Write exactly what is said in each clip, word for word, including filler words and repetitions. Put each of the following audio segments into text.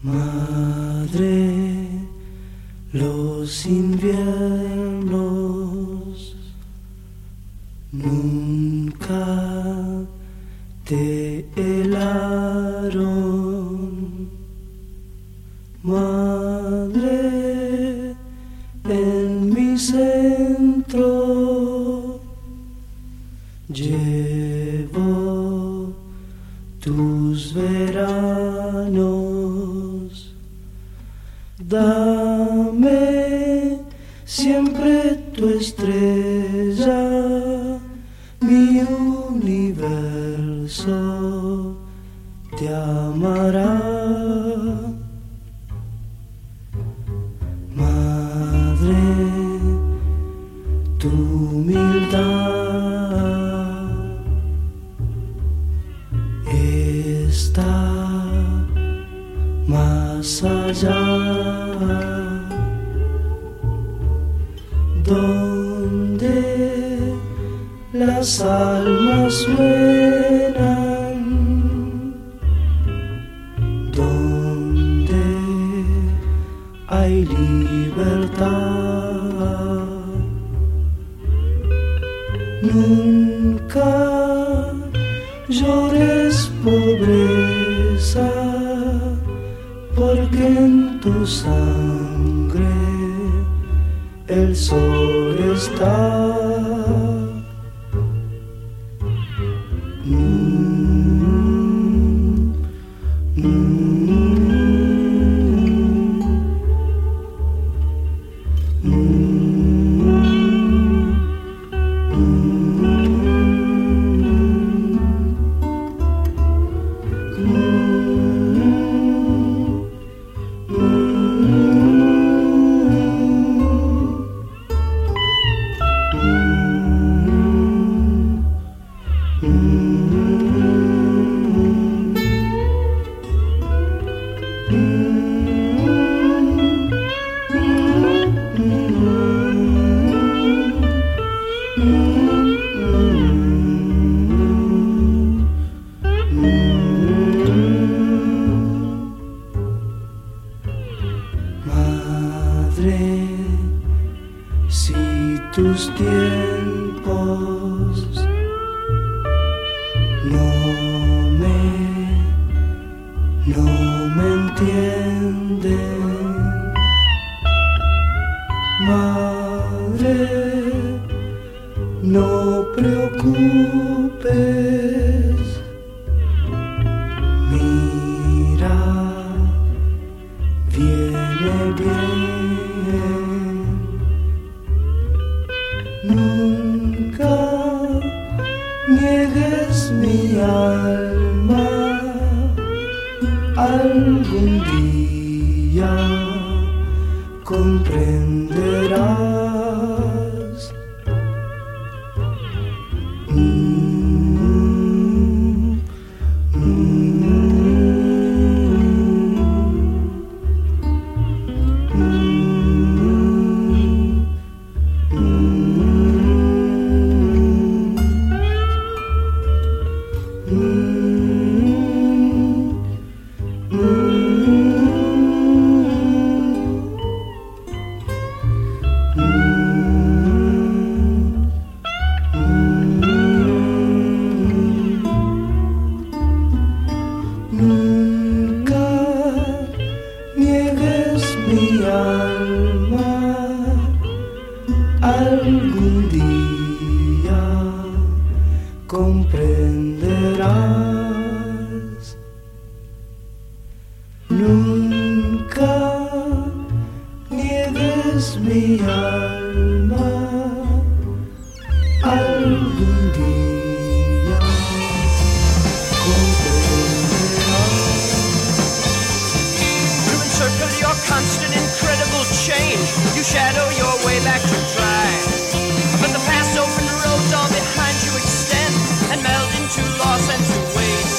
Madre, los inviernos nunca te helaron. Madre, en mi centro llevo tus veranos. Dame siempre tu estrella, mi universo te amará. Madre, tu humildad está más allá, donde las almas suenan, donde hay libertad. Nunca llores pobreza, porque en tu sangre el sol está. Mm, mm, Madre, si tus tiempos no me, no me entienden, madre, no preocupes, mira, viene bien. Nunca niegues mi alma, algún día comprenderás. Mm, Nunca niegues mi alma, algún día comprenderás. Nunca niegues mi alma, algún día comprenderás. You encircle your constant incredible change. You shadow your way back to try. But the past open roads all behind you extend and meld into loss and to waste.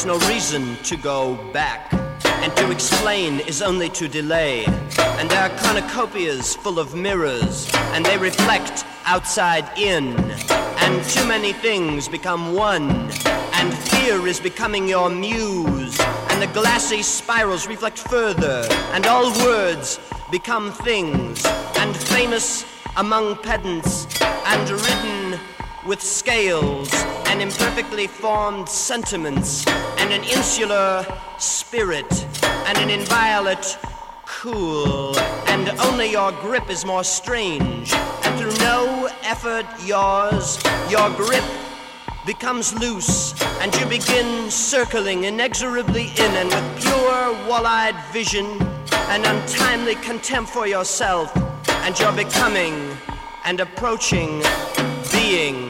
no reason to go back. And to explain is only to delay. And there are cornucopias full of mirrors, and they reflect outside in. And too many things become one, and fear is becoming your muse. And the glassy spirals reflect further, and all words become things. And famous among pedants, and written with scales, and imperfectly formed sentiments, and an insular spirit, and an inviolate cool, and only your grip is more strange, and through no effort yours, your grip becomes loose, and you begin circling inexorably in, and with pure wall-eyed vision, and untimely contempt for yourself, and you're becoming, and approaching being.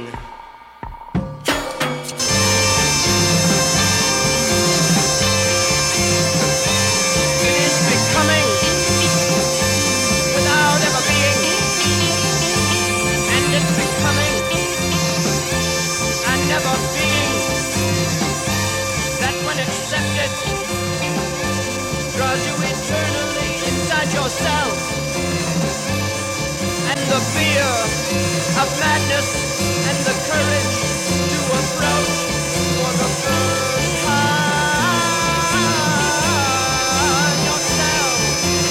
Yourself, and the fear of madness and the courage to approach for the first time yourself.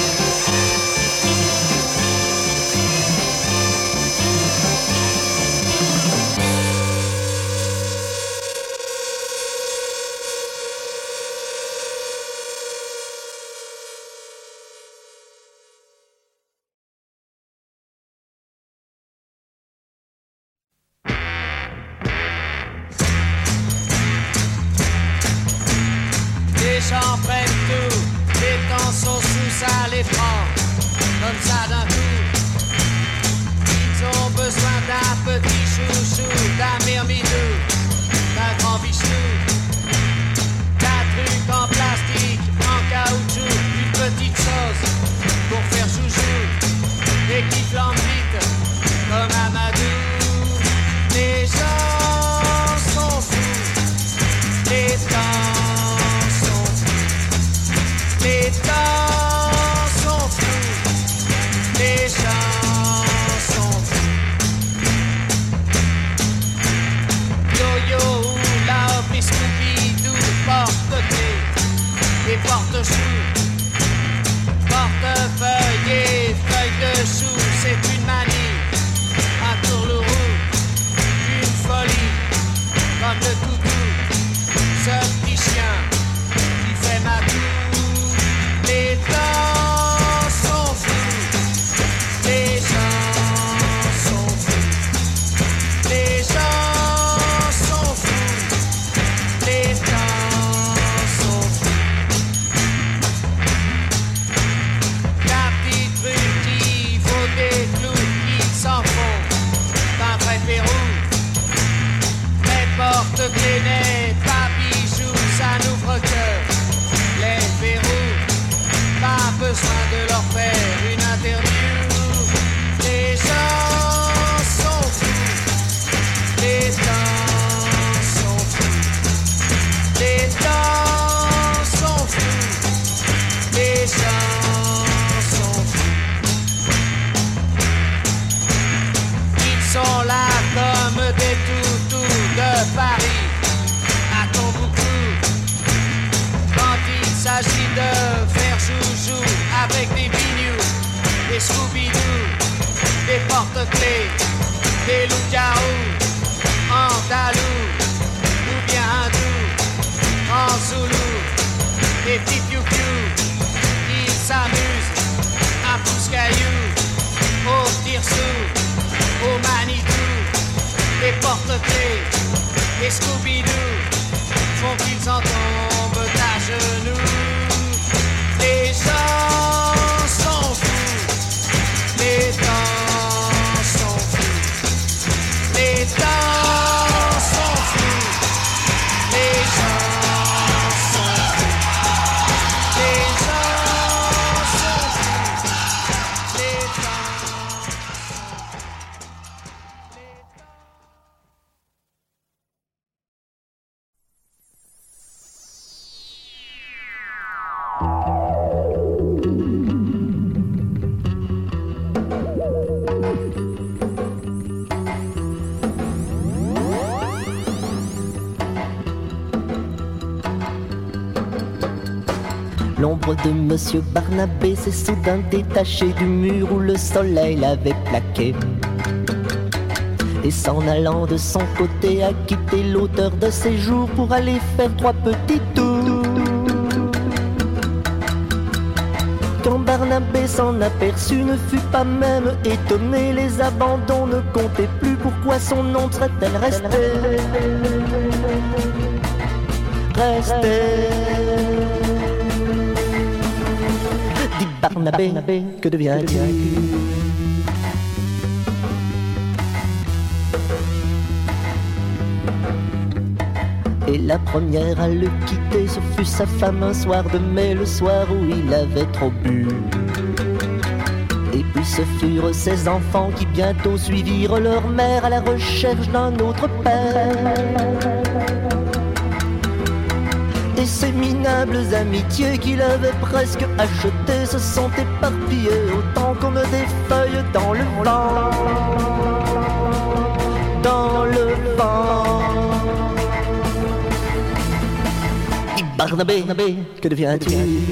J'en prenne tout, les temps sont sous, ça les prend, comme ça d'un coup. Ils ont besoin d'un petit chouchou, d'un myrmidou, d'un grand bichou, d'un truc en plastique, en caoutchouc, une petite chose pour faire chouchou, et qui flambe vite, comme Amadou. Les gens sont fous, les temps. Les temps sont fous, les gens sont fous. Yo-yo ou la hop et Scooby-Doo, porte-clés et porte-choux, portefeuille et feuille de chou, c'est une manie, un tourlourou, une folie, comme le toutou, ce petit chien qui fait ma toux. Les temps sont fous, les gens sont fous, les gens sont fous, les temps sont fous. La petite rue qui vaut des clous, ils s'en font d'un vrai Pérou. Les porte-clés, les pas bijoux, ça n'ouvre que les verrous. Pas besoin de leur faire une interview. Les gens sont fous, les temps sont fous, les temps sont fous, les gens sont fous. Ils sont là comme des toutous de Paris, à ton beaucoup. Quand il s'agit de faire joujou avec des bignous, des Scooby-Doo, des porte-clés, des loups-garous, andalous, ou bien hindous, en zoulou, des petits piou-piou, ils s'amusent à pousse-cailloux, au tire-sous, au Manitou, des porte-clés, des Scooby-Doo, font qu'ils en tombent à genoux. Les gens sont fous, les temps sont fous, les temps sont fous, les gens sont fous, les gens sont fous, les temps sont fous. L'ombre de Monsieur Barnabé s'est soudain détachée du mur où le soleil l'avait plaqué. Et s'en allant de son côté a quitté l'auteur de ses jours pour aller faire trois petits tours. Quand Barnabé s'en aperçut, ne fut pas même étonné. Les abandons ne comptaient plus, pourquoi son ombre serait-elle restée? Restée. Dis Barnabé, que deviens-tu? Et la première à le quitter, ce fut sa femme un soir de mai, le soir où il avait trop bu. Et puis ce furent ses enfants qui bientôt suivirent leur mère à la recherche d'un autre père. Et ces minables amitiés qu'il avait presque achetées se sont éparpillées autant comme des feuilles dans le vent. Dans le vent. Barnabé, que deviens-tu?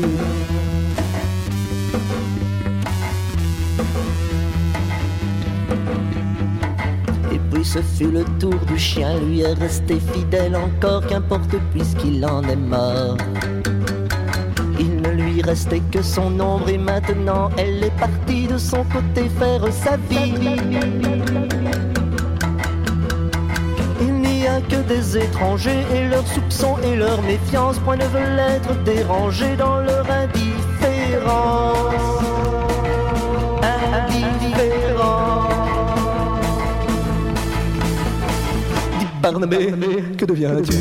Et puis ce fut le tour du chien, lui est resté fidèle encore, qu'importe puisqu'il en est mort. Il ne lui restait que son ombre et maintenant elle est partie de son côté faire sa vie. Que des étrangers et leurs soupçons et leur méfiance, point ne veulent être dérangés dans leur indifférence. Indifférence. Dis Barnabé, que deviens-tu?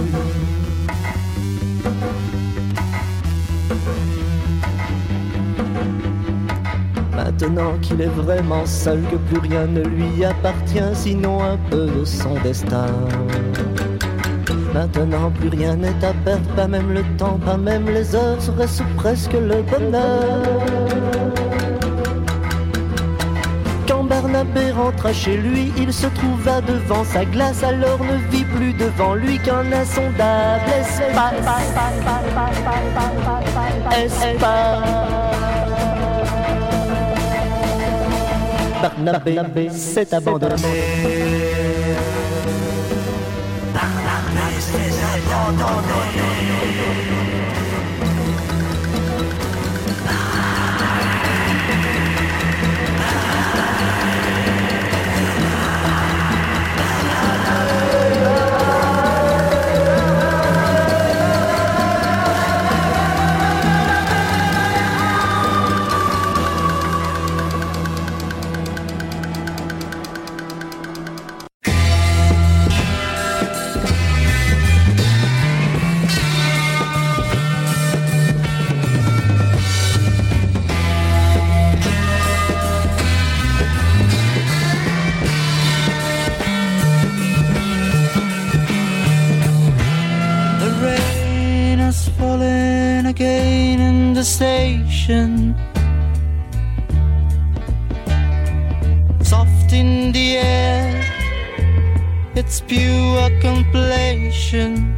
Maintenant qu'il est vraiment seul, que plus rien ne lui appartient, sinon un peu de son destin. Maintenant plus rien n'est à perdre, pas même le temps, pas même les heures, serait-ce presque le bonheur. Quand Barnabé rentra chez lui, il se trouva devant sa glace, alors ne vit plus devant lui qu'un insondable espace. Espace. Barnabé s'est abandonné. Barnabé s'est abandonné. Again in the station, soft in the air, it's pure completion.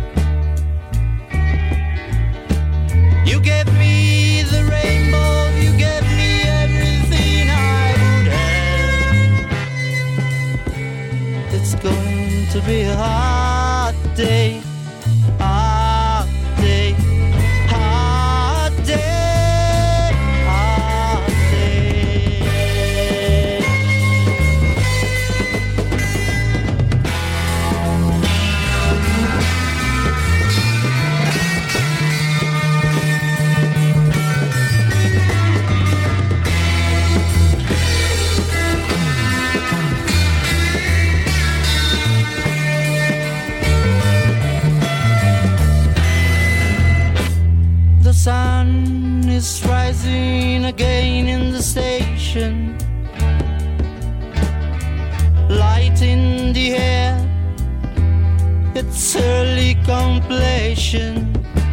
You gave me the rainbow, you gave me everything I would have. It's going to be a hard day. Sun is rising again in the station, light in the air, it's early completion.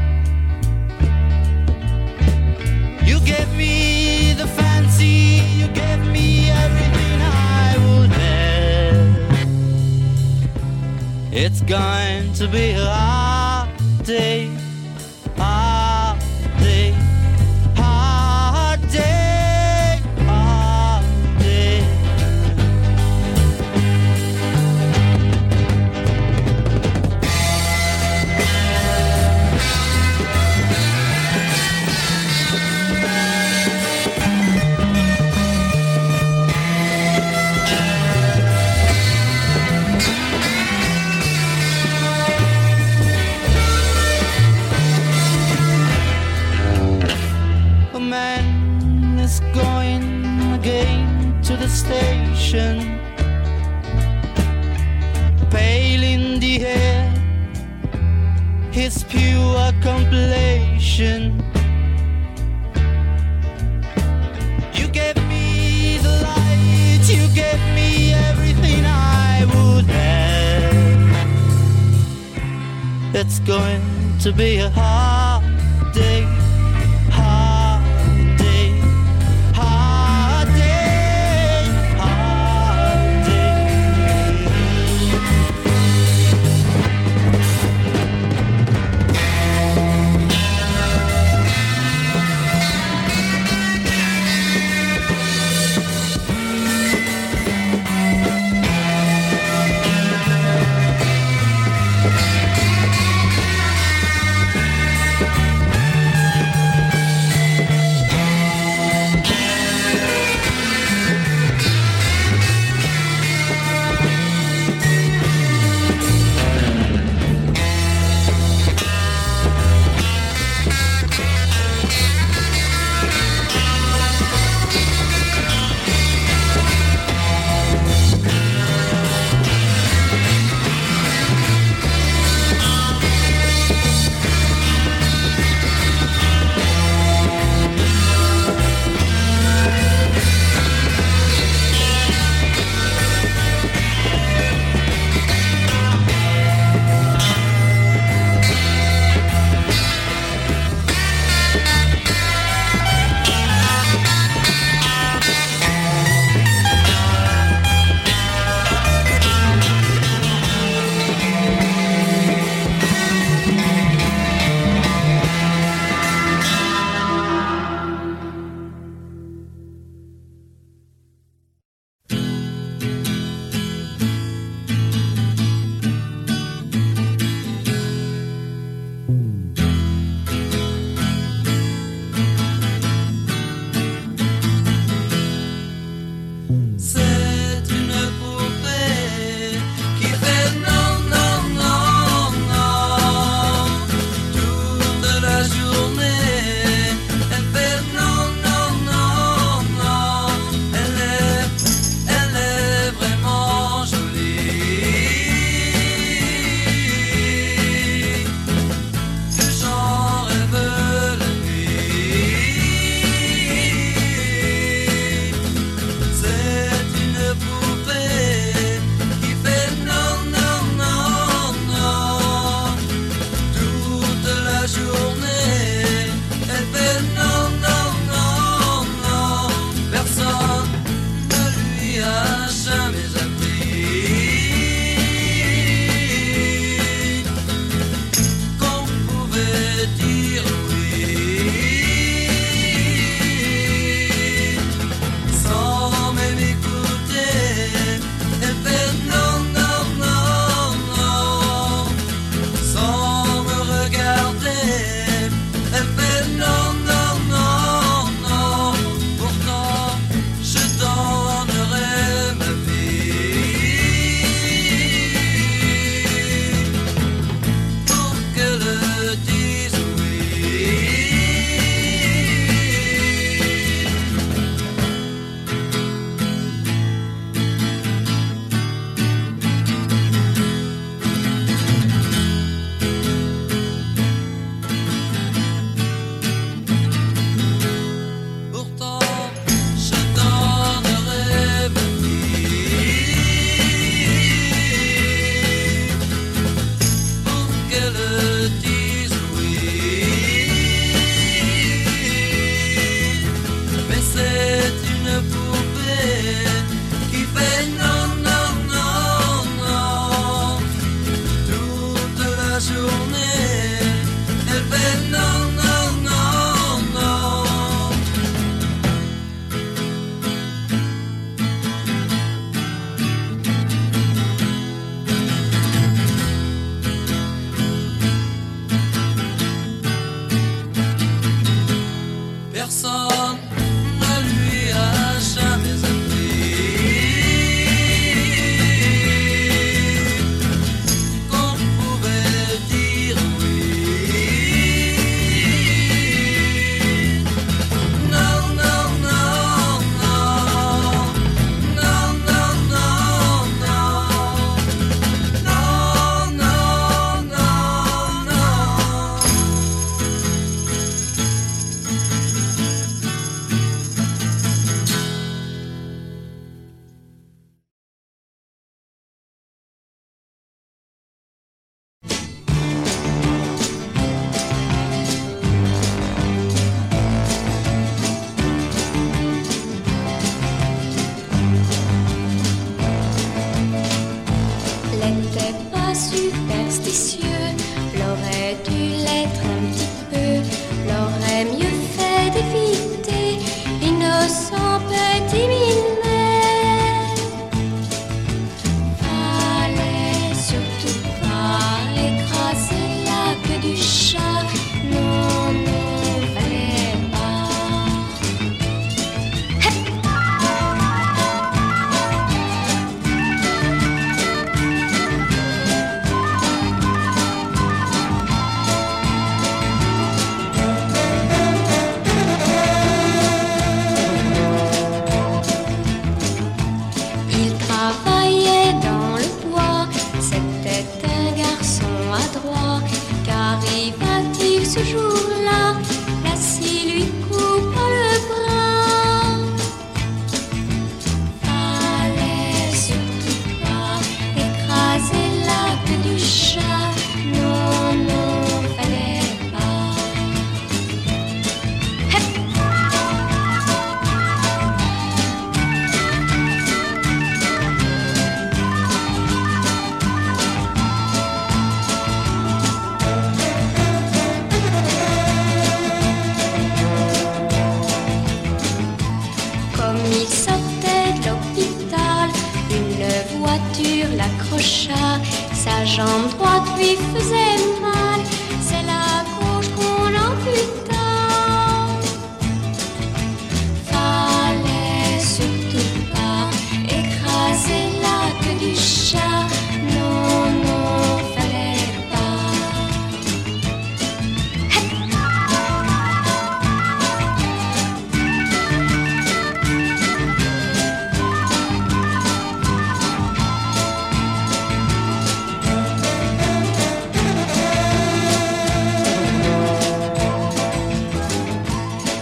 You gave me the fancy, you gave me everything I would have. It's going to be a hard day, hard day. is going again to the station. Pale in the air, his pure compilation. You gave me the light, you gave me everything I would have. It's going to be a hard day, hard day, hard day, hard day.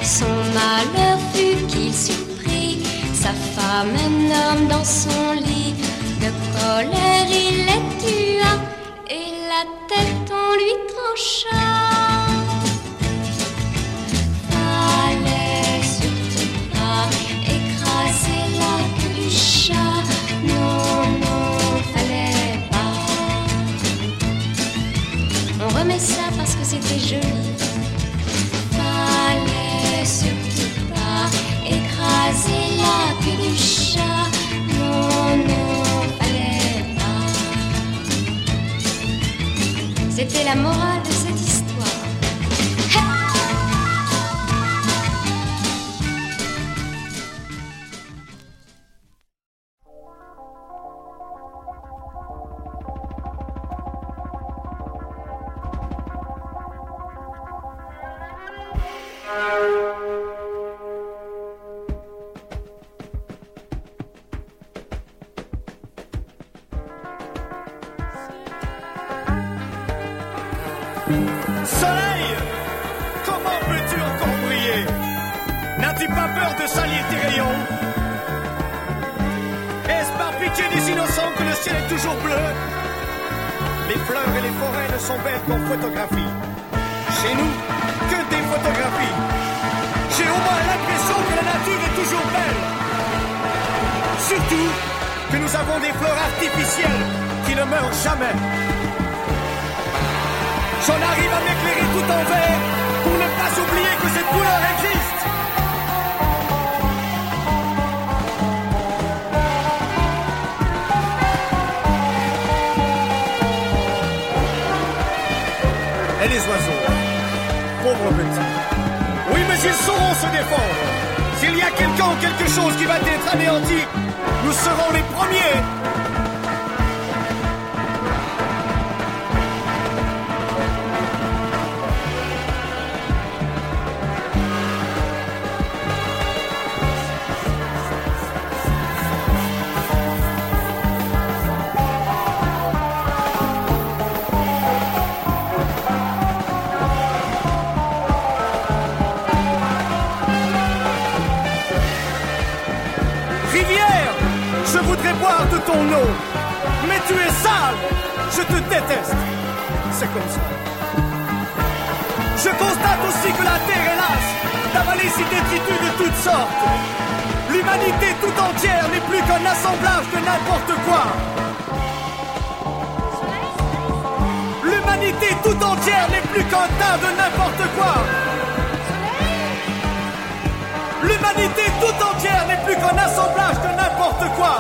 Son malheur fut qu'il surprit sa femme, un homme dans son lit. De colère il les tua et la tête on lui trancha. Fallait surtout pas écraser la queue du chat. Non, non, fallait pas. On remet ça parce que c'était joli. Fallait surtout pas écraser la queue du chat. Non, non, fallait pas. C'était la morale de cette histoire. Soleil, comment peux-tu encore briller? N'as-tu pas peur de salir tes rayons? Est-ce par pitié des innocents que le ciel est toujours bleu? Les fleurs et les forêts ne sont belles qu'en photographie. Chez nous, que des photographies. J'ai au moins l'impression que la nature est toujours belle. Surtout que nous avons des fleurs artificielles qui ne meurent jamais. J'en arrive à m'éclairer tout en vert pour ne pas oublier que cette couleur existe. Et les oiseaux, pauvres petits. Oui, mais ils sauront se défendre. S'il y a quelqu'un ou quelque chose qui va être anéanti, nous serons les premiers. Boire de ton eau, mais tu es sale, je te déteste, c'est comme ça. Je constate aussi que la terre est lasse d'avaler ces détritus de toutes sortes. L'humanité tout entière n'est plus qu'un assemblage de n'importe quoi. L'humanité tout entière n'est plus qu'un tas de n'importe quoi. L'humanité tout entière n'est plus qu'un assemblage de n'importe quoi.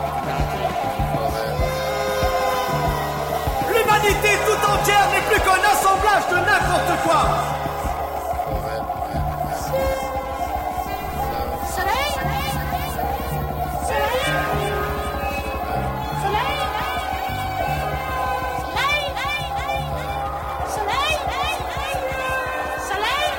L'humanité tout entière n'est plus qu'un assemblage de n'importe quoi. Soleil, soleil, soleil, soleil, soleil,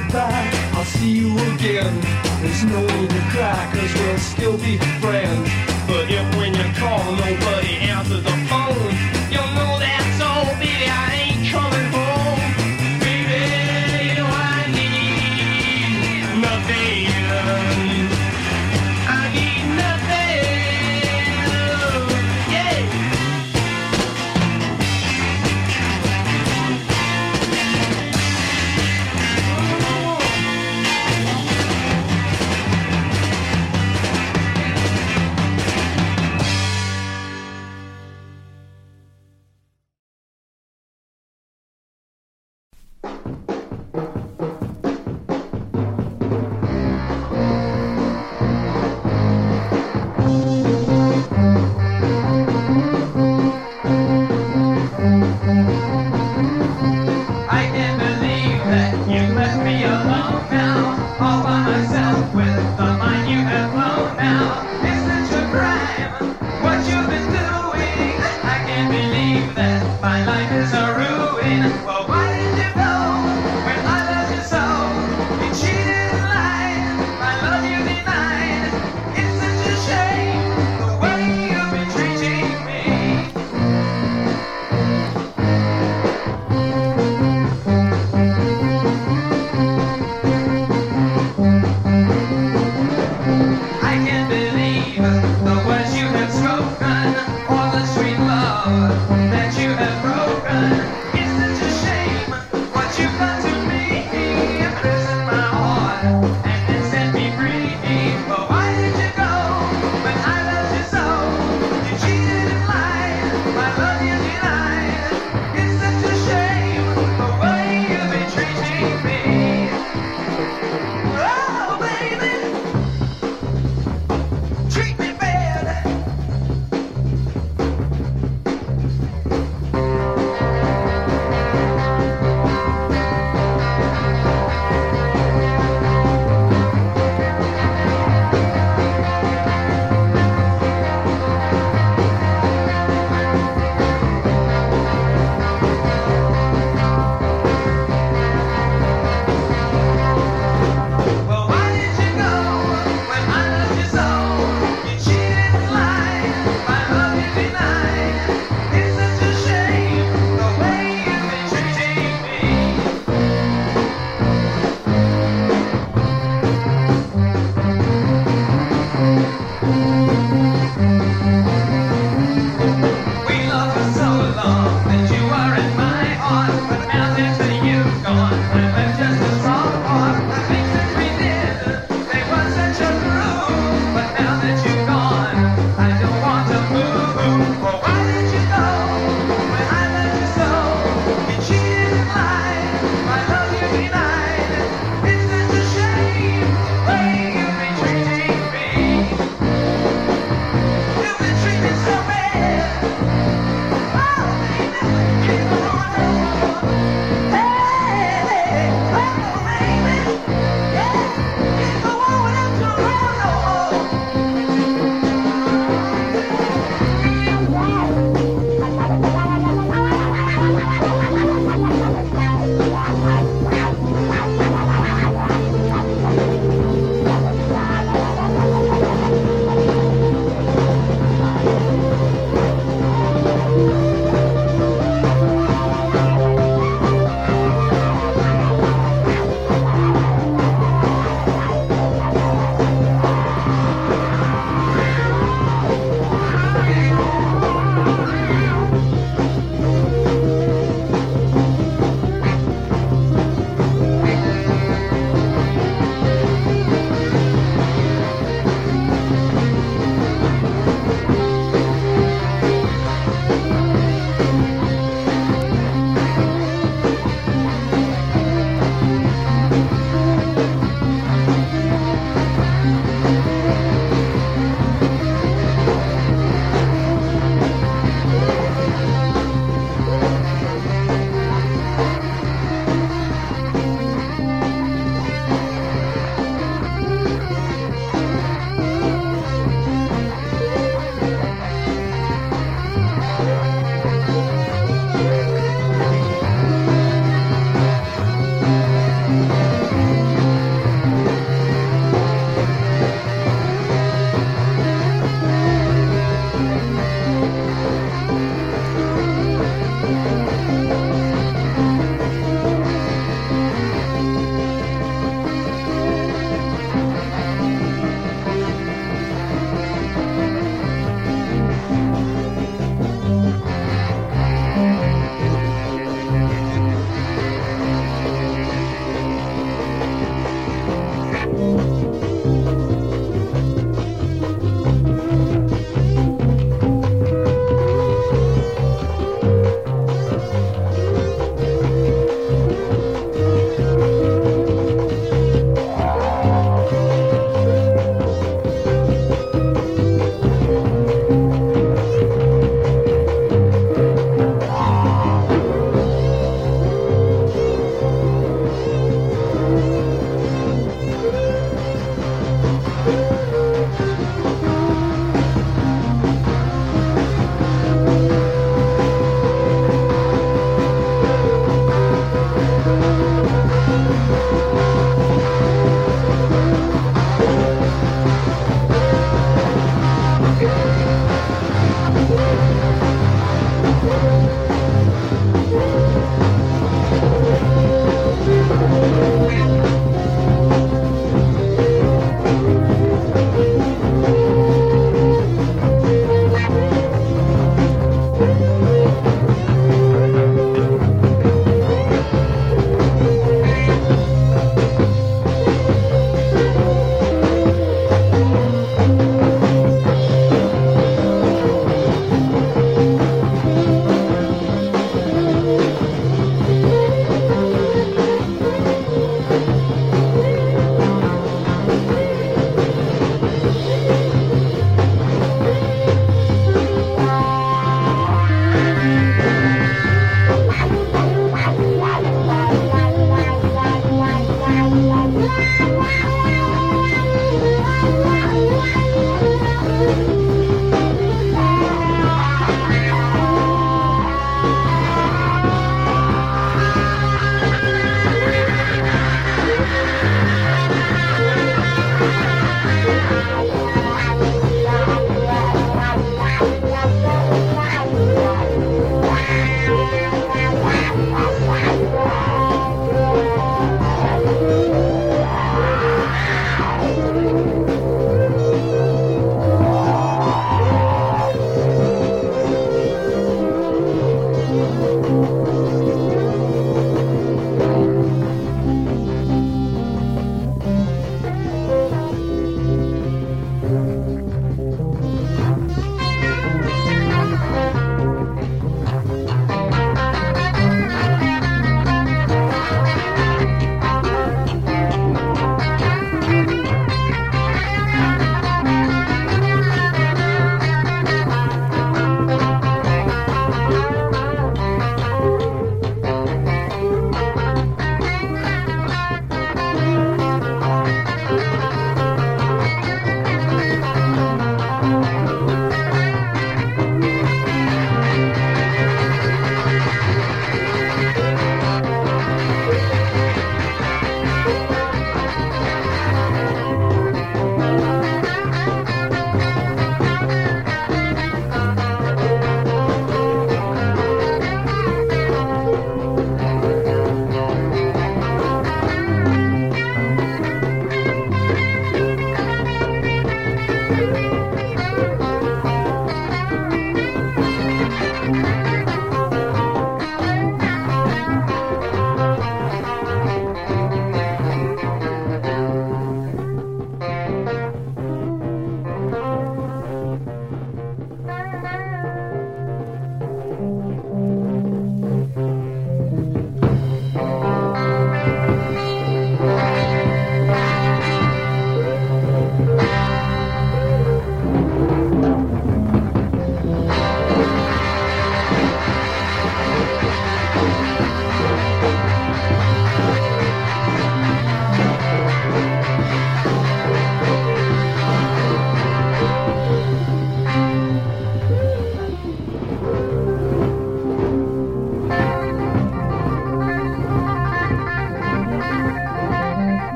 goodbye, I'll see you again. There's no need to cry, cause we'll still be friends. But if when you call nobody answers the phone, you'll know that's all, baby, I ain't coming home. Baby, you know I need nothing. I need nothing. Yeah.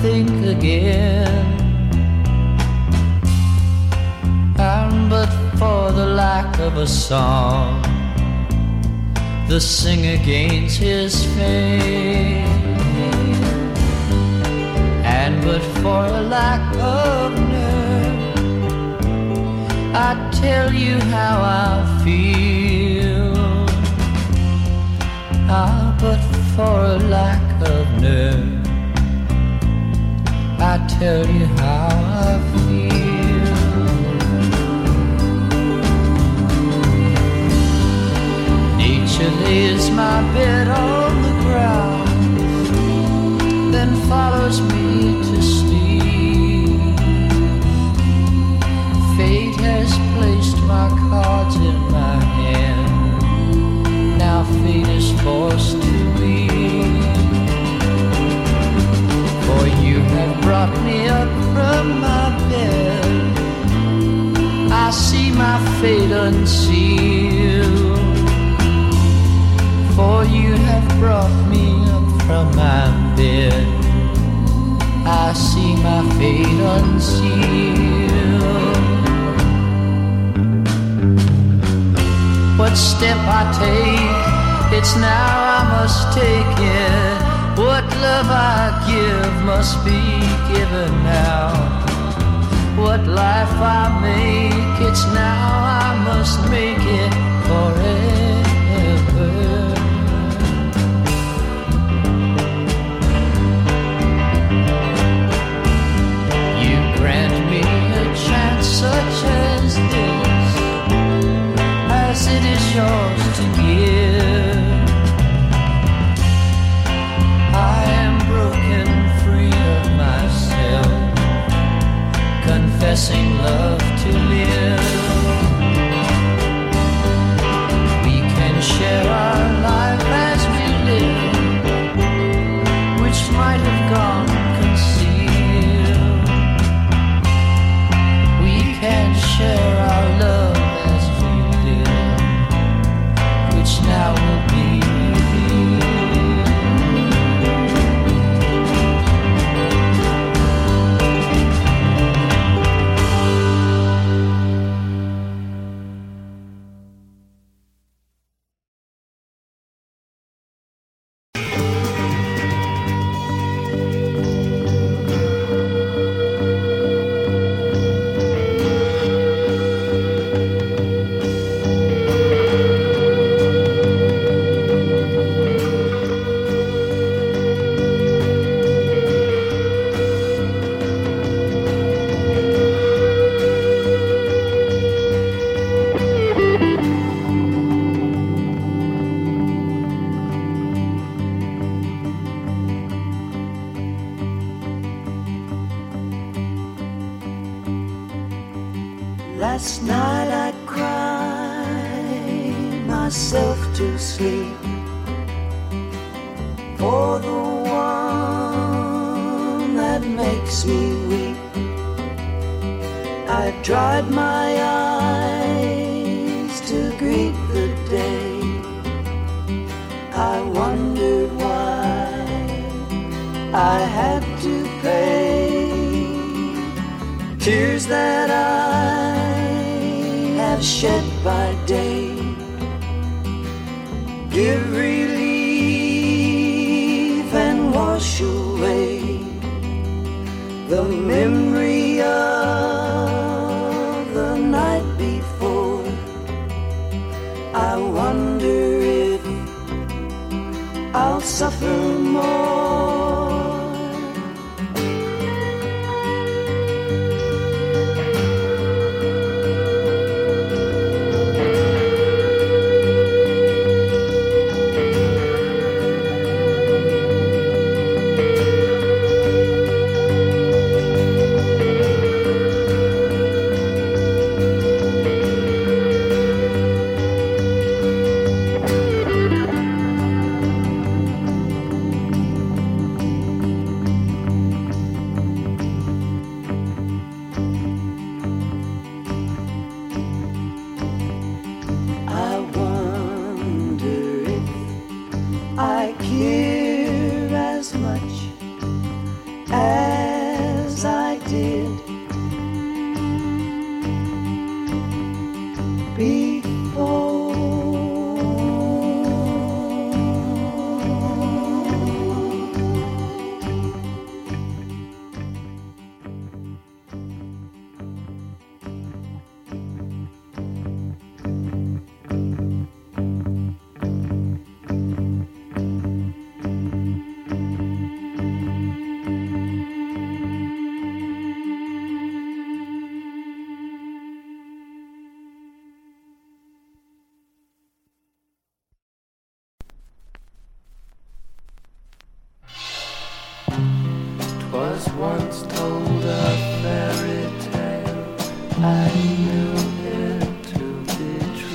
think again. And but for the lack of a song, the singer gains his fame. And but for a lack of nerve, I tell you how I feel. Ah, but for a lack of nerve, I tell you how I feel. Nature lays my bed on the ground, then follows me to sleep. Fate has placed my cards in my hand. Now fate is forced to leave. For you have brought me up from my bed. I see my fate unsealed. For you have brought me up from my bed. I see my fate unsealed. What step I take, it's now I must take it. What love I give must be given now. What life I make, it's now I must make it forever. You grant me a chance such as this, as it is yours to give. I am broken free of myself, confessing love to live. We can share our life as we live, which might have gone concealed. We can share our love as we live, which now will be Last night I cried myself to sleep for the one that makes me weep. I dried my eyes to greet the day. I wondered why I had to pay tears that I have shed by day. Give relief and wash away the memory of the night before. I wonder if I'll suffer more. before. Was once told a fairy tale I knew